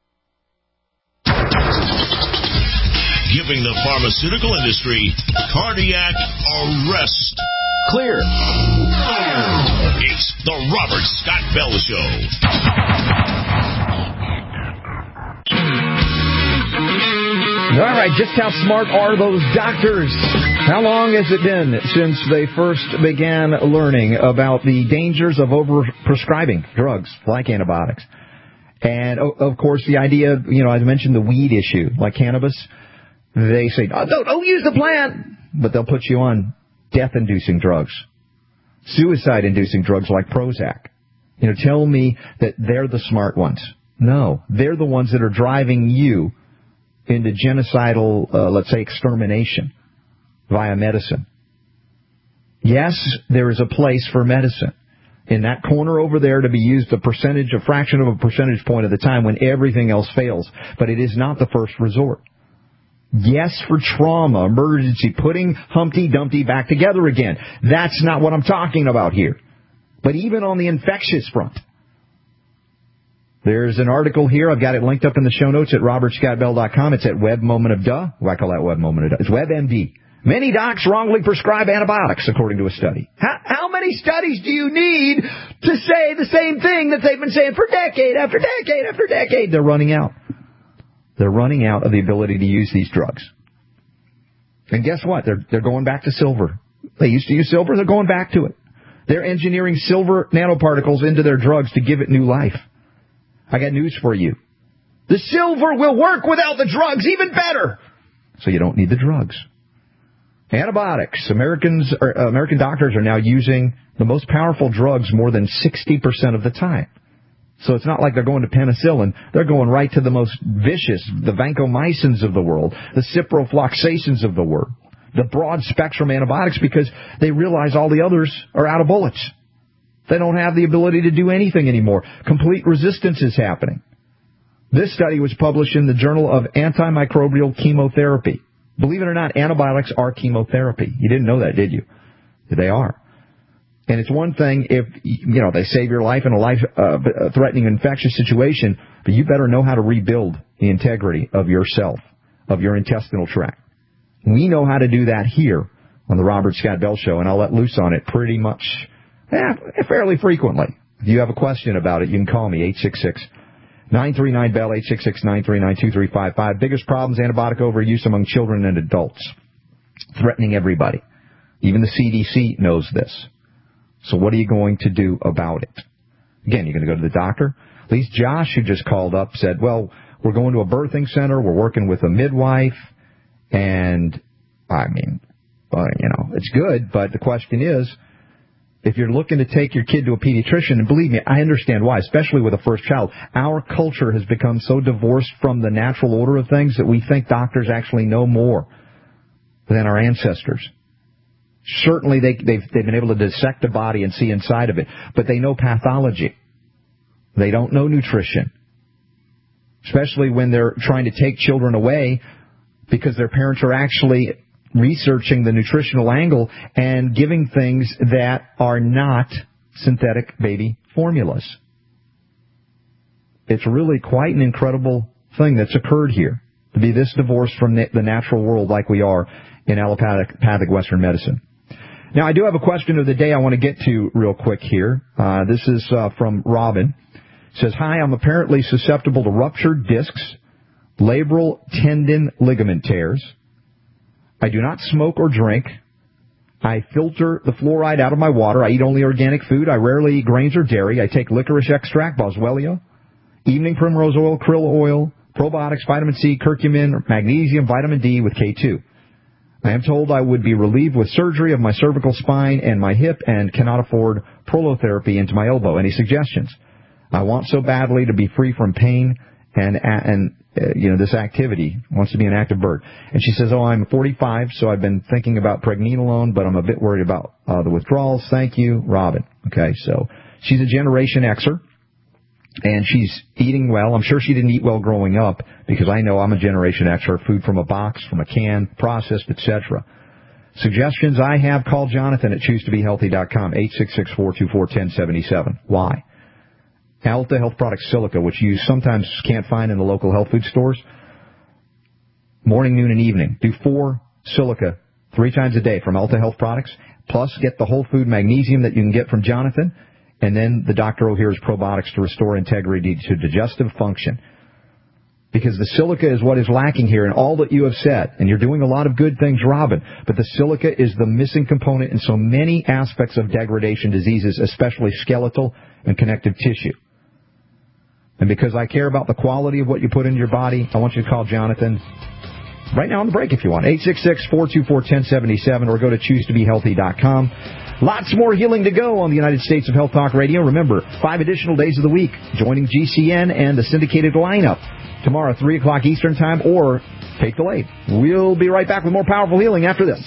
Speaker 2: Giving the pharmaceutical industry cardiac arrest.
Speaker 17: Clear.
Speaker 2: It's the Robert Scott Bell Show.
Speaker 10: All right, just how smart are those doctors? How long has it been since they first began learning about the dangers of over-prescribing drugs like antibiotics? And, of course, the idea, you know, I mentioned the weed issue, like cannabis. They say, oh, don't, don't use the plant, but they'll put you on death-inducing drugs, suicide-inducing drugs like Prozac. You know, tell me that they're the smart ones. No, they're the ones that are driving you into genocidal, uh, let's say, extermination via medicine. Yes, there is a place for medicine in that corner over there to be used a percentage, a fraction of a percentage point of the time when everything else fails, but it is not the first resort. Yes, for trauma, emergency, putting Humpty Dumpty back together again. That's not what I'm talking about here. But even on the infectious front, there's an article here. I've got it linked up in the show notes at robert scott bell dot com. It's at Web Moment of Duh. Well, I call that Web Moment of Duh. It's WebMD. Many docs wrongly prescribe antibiotics, according to a study. How, how many studies do you need to say the same thing that they've been saying for decade after decade after decade? They're running out. They're running out of the ability to use these drugs. And guess what? They're, they're going back to silver. They used to use silver. They're going back to it. They're engineering silver nanoparticles into their drugs to give it new life. I got news for you. The silver will work without the drugs even better. So you don't need the drugs. Antibiotics. Americans, or, uh, American doctors are now using the most powerful drugs more than sixty percent of the time. So it's not like they're going to penicillin. They're going right to the most vicious, the vancomycins of the world, the ciprofloxacins of the world, the broad-spectrum antibiotics, because they realize all the others are out of bullets. They don't have the ability to do anything anymore. Complete resistance is happening. This study was published in the Journal of Antimicrobial Chemotherapy. Believe it or not, antibiotics are chemotherapy. You didn't know that, did you? They are. And it's one thing if, you know, they save your life in a life-threatening uh, infectious situation, but you better know how to rebuild the integrity of yourself, of your intestinal tract. We know how to do that here on the Robert Scott Bell Show, and I'll let loose on it pretty much, eh, fairly frequently. If you have a question about it, you can call me, eight six six, nine three nine, B E L L, eight six six, nine three nine, two three five five. Biggest problems, antibiotic overuse among children and adults, threatening everybody. Even the C D C knows this. So what are you going to do about it? Again, you're going to go to the doctor? At least Josh, who just called up, said, well, we're going to a birthing center. We're working with a midwife. And, I mean, well, you know, it's good. But the question is, If you're looking to take your kid to a pediatrician, and believe me, I understand why, especially with a first child. Our culture has become so divorced from the natural order of things that we think doctors actually know more than our ancestors. Certainly they, they've, they've been able to dissect the body and see inside of it, but they know pathology. They don't know nutrition, especially when they're trying to take children away because their parents are actually researching the nutritional angle and giving things that are not synthetic baby formulas. It's really quite an incredible thing that's occurred here, to be this divorced from the natural world like we are in allopathic Western medicine. Now, I do have a question of the day I want to get to real quick here. Uh, this is uh, from Robin. It says, hi, I'm apparently susceptible to ruptured discs, labral tendon ligament tears. I do not smoke or drink. I filter the fluoride out of my water. I eat only organic food. I rarely eat grains or dairy. I take licorice extract, boswellia, evening primrose oil, krill oil, probiotics, vitamin C, curcumin, magnesium, vitamin D with K two. I am told I would be relieved with surgery of my cervical spine and my hip and cannot afford prolotherapy into my elbow. Any suggestions? I want so badly to be free from pain and, and uh, you know, this activity. Wants to be an active bird. And she says, oh, I'm forty-five, so I've been thinking about pregnenolone, but I'm a bit worried about uh, the withdrawals. Thank you, Robin. Okay, so she's a Generation Xer. And she's eating well. I'm sure she didn't eat well growing up because I know I'm a Generation Xer. Food from a box, from a can, processed, et cetera. Suggestions I have, call Jonathan at choose to be healthy dot com, eight six six, four two four, one oh seven seven. Why? Alta Health Product Silica, which you sometimes can't find in the local health food stores. Morning, noon, and evening. Do four silica three times a day from Alta Health Products. Plus, get the whole food magnesium that you can get from Jonathan. And then the Doctor O'Hare's probiotics to restore integrity to digestive function. Because the silica is what is lacking here in all that you have said. And you're doing a lot of good things, Robin. But the silica is the missing component in so many aspects of degradation diseases, especially skeletal and connective tissue. And because I care about the quality of what you put into your body, I want you to call Jonathan right now on the break if you want. eight six six, four two four, one oh seven seven or go to choose to be healthy dot com. Lots more healing to go on the United States of Health Talk Radio. Remember, five additional days of the week, joining G C N and the syndicated lineup tomorrow, three o'clock Eastern Time, or take the late. We'll be right back with more powerful healing after this.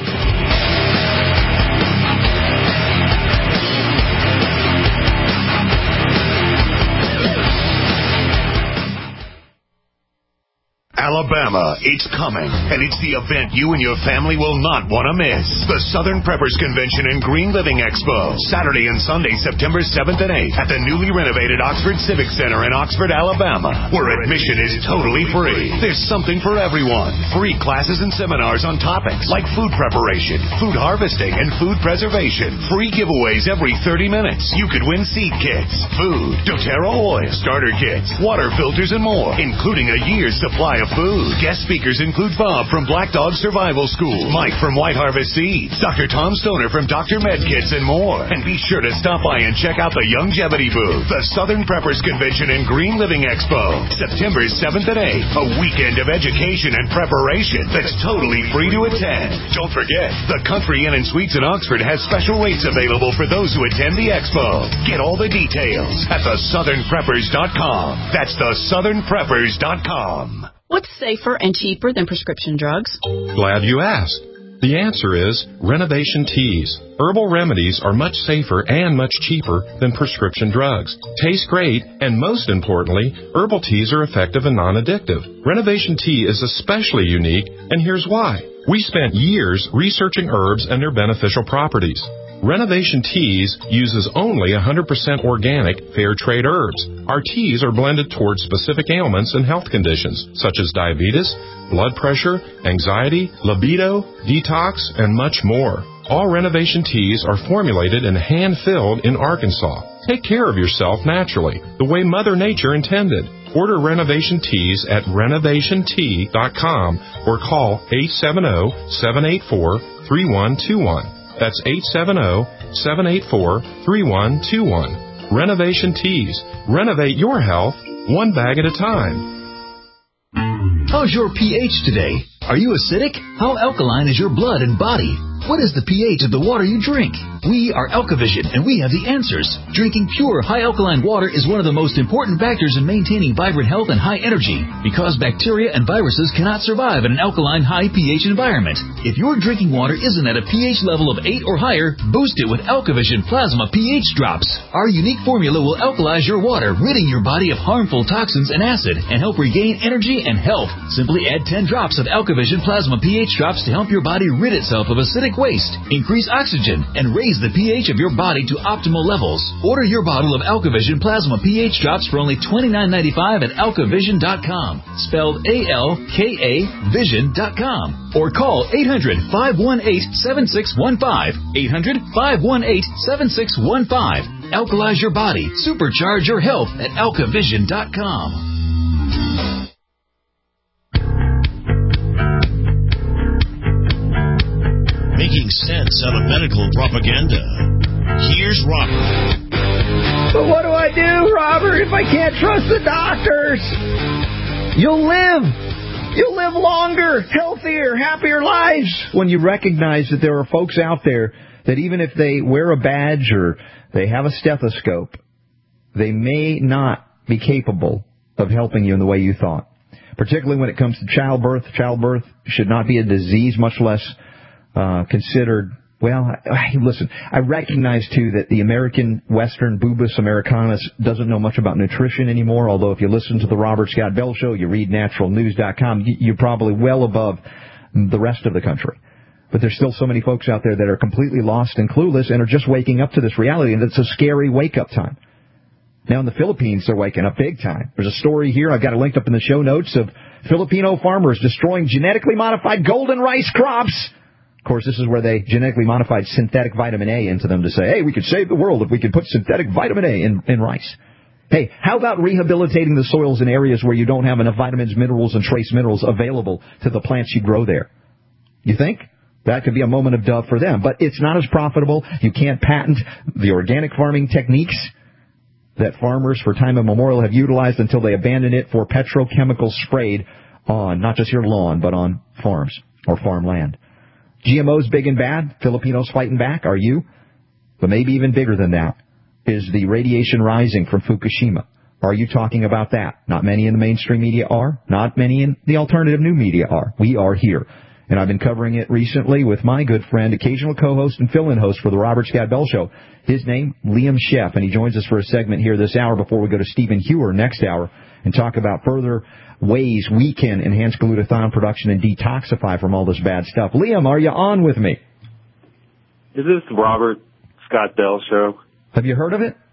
Speaker 16: Alabama, it's coming, and it's the event you and your family will not want to miss. The Southern Preppers Convention and Green Living Expo, Saturday and Sunday, September seventh and eighth, at the newly renovated Oxford Civic Center in Oxford, Alabama, where admission is totally free. There's something for everyone. Free classes and seminars on topics like food preparation, food harvesting, and food preservation. Free giveaways every thirty minutes. You could win seed kits, food, doTERRA oil, starter kits, water filters, and more, including a year's supply of food. Guest speakers include Bob from Black Dog Survival School, Mike from White Harvest Seeds, Doctor Tom Stoner from Doctor Medkits, and more. And be sure to stop by and check out the Longevity booth. The Southern Preppers Convention and Green Living Expo, September seventh and eighth, a weekend of education and preparation that's totally free to attend. Don't forget, the Country Inn and Suites in Oxford has special rates available for those who attend the expo. Get all the details at the southern preppers dot com. That's the southern preppers dot com.
Speaker 3: What's safer and cheaper than prescription drugs?
Speaker 5: Glad you asked. The answer is Renovation Teas. Herbal remedies are much safer and much cheaper than prescription drugs. Taste great, and most importantly, herbal teas are effective and non-addictive. Renovation Tea is especially unique, and here's why. We spent years researching herbs and their beneficial properties. Renovation Teas uses only one hundred percent organic, fair trade herbs. Our teas are blended towards specific ailments and health conditions, such as diabetes, blood pressure, anxiety, libido, detox, and much more. All Renovation Teas are formulated and hand-filled in Arkansas. Take care of yourself naturally, the way Mother Nature intended. Order Renovation Teas at renovation tea dot com or call eight seven zero, seven eight four, three one two one. That's eight seven zero, seven eight four, three one two one. Renovation Teas. Renovate your health one bag at a time.
Speaker 7: How's your pH today? Are you acidic? How alkaline is your blood and body?
Speaker 4: What is the pH of the water you drink? We are Alkavision, and we have the answers. Drinking pure, high-alkaline water is one of the most important factors in maintaining vibrant health and high energy, because bacteria and viruses cannot survive in an alkaline, high pH environment. If your drinking water isn't at a pH level of eight or higher, boost it with Alkavision Plasma pH Drops. Our unique formula will alkalize your water, ridding your body of harmful toxins and acid, and help regain energy and health. Simply add ten drops of Alkavision Plasma pH Drops to help your body rid itself of acidic waste, increase oxygen, and raise the pH of your body to optimal levels. Order your bottle of Alkavision Plasma pH Drops for only twenty-nine ninety-five at alkavision dot com, spelled A L K A vision dot com, or call eight hundred, five one eight, seven six one five, eight hundred, five one eight, seven six one five. Alkalize your body, supercharge your health at alkavision dot com.
Speaker 2: Making sense out of medical propaganda. Here's Robert.
Speaker 10: But what do I do, Robert, if I can't trust the doctors? You'll live. You'll live longer, healthier, happier lives when you recognize that there are folks out there that even if they wear a badge or they have a stethoscope, they may not be capable of helping you in the way you thought. Particularly when it comes to childbirth. Childbirth should not be a disease, much less Uh, considered, well, I, listen, I recognize, too, that the American Western Boobus Americanus doesn't know much about nutrition anymore, although if you listen to the Robert Scott Bell Show, you read natural news dot com, you're probably well above the rest of the country. But there's still so many folks out there that are completely lost and clueless and are just waking up to this reality, and it's a scary wake-up time. Now, in the Philippines, they're waking up big time. There's a story here, I've got it linked up in the show notes, of Filipino farmers destroying genetically modified golden rice crops. Of course, this is where they genetically modified synthetic vitamin A into them to say, hey, we could save the world if we could put synthetic vitamin A in, in rice. Hey, how about rehabilitating the soils in areas where you don't have enough vitamins, minerals, and trace minerals available to the plants you grow there? You think? That could be a moment of dove for them. But it's not as profitable. You can't patent the organic farming techniques that farmers for time immemorial have utilized until they abandon it for petrochemicals sprayed on not just your lawn, but on farms or farmland. G M Os big and bad, Filipinos fighting back, are you? But maybe even bigger than that is the radiation rising from Fukushima. Are you talking about that? Not many in the mainstream media are. Not many in the alternative new media are. We are here. And I've been covering it recently with my good friend, occasional co-host and fill-in host for the Robert Scott Bell Show. His name, Liam Sheff, and he joins us for a segment here this hour before we go to Stephen Hewer next hour and talk about further ways we can enhance glutathione production and detoxify from all this bad stuff. Liam, are you on with me?
Speaker 7: Is this the Robert Scott Bell Show?
Speaker 10: Have you heard of it?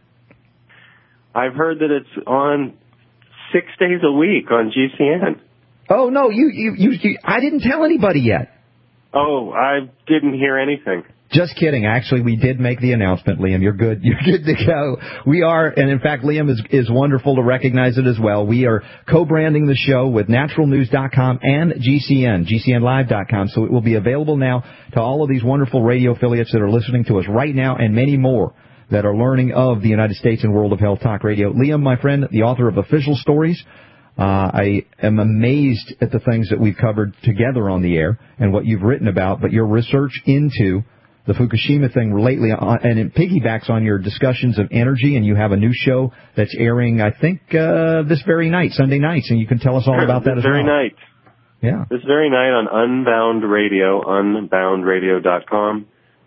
Speaker 7: I've heard that it's on six days a week on G C N.
Speaker 10: Oh, no, you, you, you, you I didn't tell anybody yet.
Speaker 7: Oh, I didn't hear anything.
Speaker 10: Just kidding. Actually, we did make the announcement, Liam. You're good. You're good to go. We are, and in fact, Liam is, is wonderful to recognize it as well. We are co-branding the show with natural news dot com and G C N, G C N live dot com. So it will be available now to all of these wonderful radio affiliates that are listening to us right now and many more that are learning of the United States and World of Health Talk Radio. Liam, my friend, the author of Official Stories. Uh, I am amazed at the things that we've covered together on the air and what you've written about, but your research into the Fukushima thing lately, uh, and it piggybacks on your discussions of energy, and you have a new show that's airing, I think, uh, this very night, Sunday nights, and you can tell us all about that
Speaker 7: this
Speaker 10: as well.
Speaker 7: very night.
Speaker 10: Yeah.
Speaker 7: This very night on Unbound Radio, unbound radio dot com,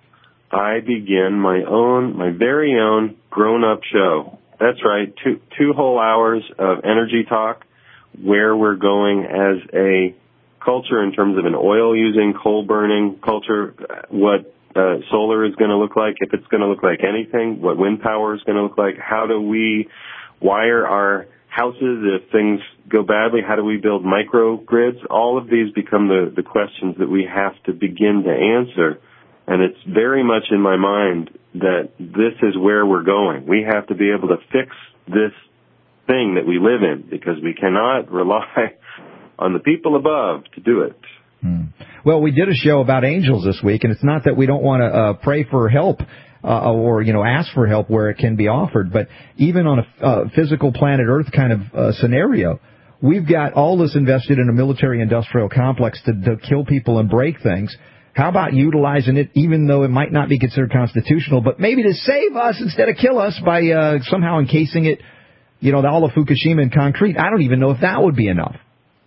Speaker 7: I begin my own, my very own grown-up show. That's right, two, two whole hours of energy talk, where we're going as a culture in terms of an oil-using, coal-burning culture, what uh, solar is going to look like, if it's going to look like anything, what wind power is going to look like, how do we wire our houses if things go badly, how do we build microgrids? All of these become the, the questions that we have to begin to answer. And it's very much in my mind that this is where we're going. We have to be able to fix this thing that we live in because we cannot rely on the people above to do it.
Speaker 10: Hmm. Well, we did a show about angels this week, and it's not that we don't want to uh, pray for help uh, or, you know, ask for help where it can be offered, but even on a uh, physical planet Earth kind of uh, scenario, we've got all this invested in a military-industrial complex to, to kill people and break things. How about utilizing it, even though it might not be considered constitutional, but maybe to save us instead of kill us by uh, somehow encasing it, you know, all of Fukushima in concrete? I don't even know if that would be enough.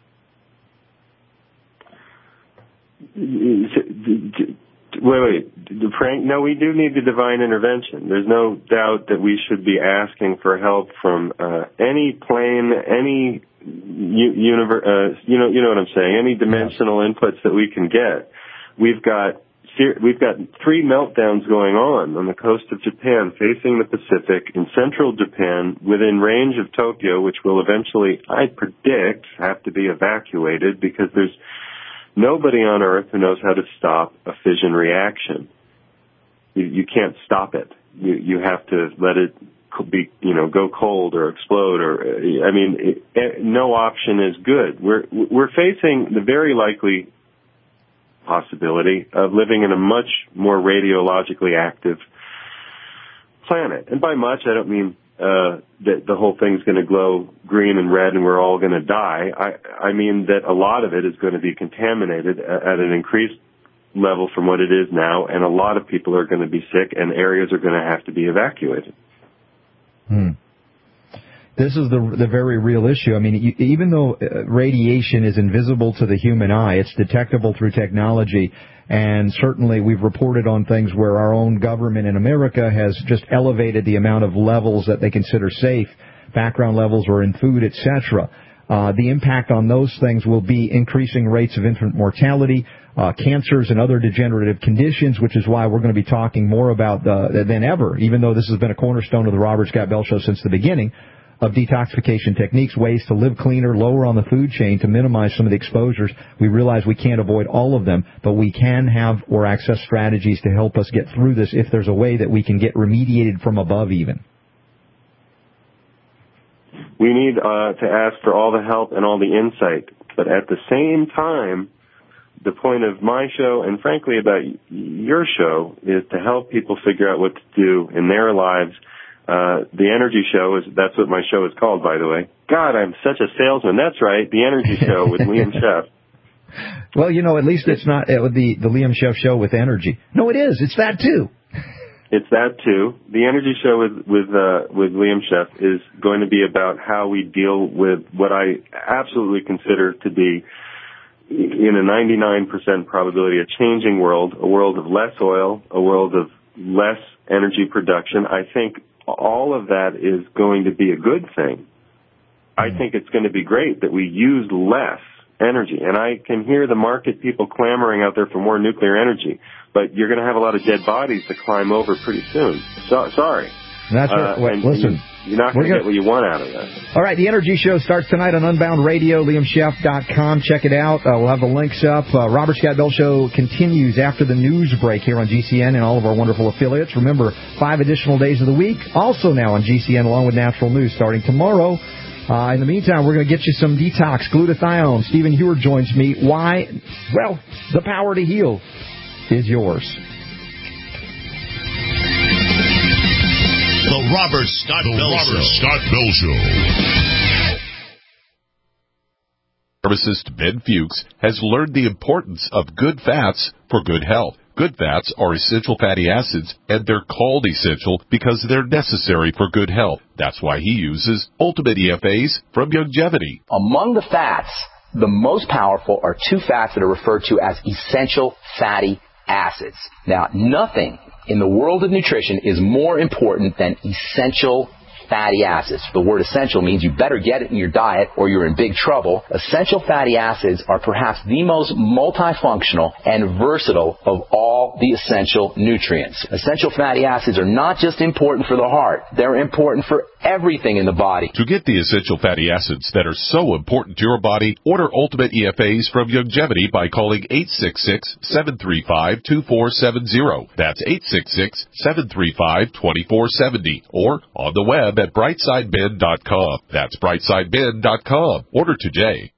Speaker 7: Wait, wait, Frank, no, we do need the divine intervention. There's no doubt that we should be asking for help from uh, any plane, any universe, uh, you know, you know what I'm saying, any dimensional inputs that we can get. We've got we've got three meltdowns going on on the coast of Japan, facing the Pacific, in central Japan, within range of Tokyo, which will eventually, I predict, have to be evacuated because there's nobody on Earth who knows how to stop a fission reaction. You, you can't stop it. You, you have to let it be, you know, go cold or explode. Or I mean, it, no option is good. We're we're facing the very likely possibility of living in a much more radiologically active planet. And by much, I don't mean uh, that the whole thing's going to glow green and red and we're all going to die. I, I mean that a lot of it is going to be contaminated at an increased level from what it is now, and a lot of people are going to be sick, and areas are going to have to be evacuated.
Speaker 10: Hmm. This is the the very real issue. I mean, you, even though radiation is invisible to the human eye, it's detectable through technology. And certainly we've reported on things where our own government in America has just elevated the amount of levels that they consider safe, background levels or in food, et cetera. Uh, the impact on those things will be increasing rates of infant mortality, uh, cancers and other degenerative conditions, which is why we're going to be talking more about uh, than ever, even though this has been a cornerstone of the Robert Scott Bell Show since the beginning, of detoxification techniques, ways to live cleaner, lower on the food chain to minimize some of the exposures. We realize we can't avoid all of them, but we can have or access strategies to help us get through this if there's a way that we can get remediated from above even.
Speaker 7: We need uh, to ask for all the help and all the insight, but at the same time, the point of my show, and frankly about your show, is to help people figure out what to do in their lives. Uh, the Energy Show is, that's what my show is called, by the way. God, I'm such a salesman. That's right, The Energy Show with Liam Sheff.
Speaker 10: Well, you know, at least it's not uh, the, the Liam Sheff Show with energy. No, it is. It's that, too.
Speaker 7: It's that, too. The Energy Show with, with, uh, with Liam Sheff is going to be about how we deal with what I absolutely consider to be, in a ninety-nine percent probability, a changing world, a world of less oil, a world of less energy production. I think all of that is going to be a good thing. I think it's going to be great that we use less energy. And I can hear the market people clamoring out there for more nuclear energy, but you're going to have a lot of dead bodies to climb over pretty soon. So, sorry.
Speaker 10: That's right.
Speaker 7: Uh,
Speaker 10: well,
Speaker 7: and,
Speaker 10: listen.
Speaker 7: And you're not going to get what you want out of that.
Speaker 10: All right, the Energy Show starts tonight on Unbound Radio, liam sheff dot com. Check it out. Uh, we'll have the links up. Uh, Robert Scott Bell Show continues after the news break here on G C N and all of our wonderful affiliates. Remember, five additional days of the week, also now on G C N along with Natural News starting tomorrow. Uh, in the meantime, we're going to get you some detox, glutathione. Stephen Hewer joins me. Why? Well, the power to heal is yours.
Speaker 2: The Robert Scott
Speaker 12: the
Speaker 2: Bell
Speaker 12: Robert
Speaker 2: Show.
Speaker 12: Scott Bell Show.
Speaker 5: Pharmacist Ben Fuchs has learned the importance of good fats for good health. Good fats are essential fatty acids, and they're called essential because they're necessary for good health. That's why he uses Ultimate E F As from Youngevity.
Speaker 6: Among the fats, the most powerful are two fats that are referred to as essential fatty acids. Now, nothing in the world of nutrition is more important than essential fatty acids. The word essential means you better get it in your diet or you're in big trouble. Essential fatty acids are perhaps the most multifunctional and versatile of all the essential nutrients. Essential fatty acids are not just important for the heart. They're important for everything in the body.
Speaker 5: To get the essential fatty acids that are so important to your body, order Ultimate E F As from Youngevity by calling eight six six, seven three five, two four seven zero. That's eight six six, seven three five, two four seven zero. Or on the web at brightside ben dot com. That's brightside ben dot com. Order today.